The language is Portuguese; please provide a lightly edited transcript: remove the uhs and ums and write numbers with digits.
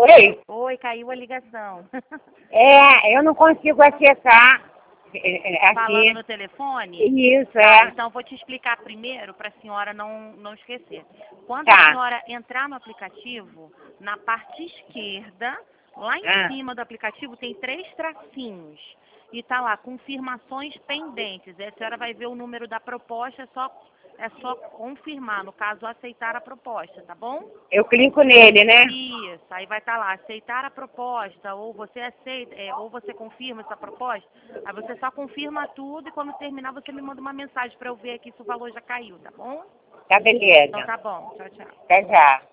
Oi? Oi, caiu a ligação. Eu não consigo acessar Falando aqui. no telefone? Isso, Tá, então vou te explicar primeiro para a senhora não esquecer. Quando a Tá. senhora entrar no aplicativo, na parte esquerda, lá em Ah, cima do aplicativo tem 3 tracinhos. E tá lá, confirmações pendentes. Aí a senhora vai ver o número da proposta, é só confirmar, no caso, aceitar a proposta, tá bom? eu clico nele, né? Isso, aí vai estar lá, aceitar a proposta, ou você aceita, ou você confirma essa proposta, aí você só confirma tudo e quando terminar você me manda uma mensagem para eu ver aqui se o valor já caiu, tá bom? Tá, beleza. Então tá bom, tchau, tchau. Até já.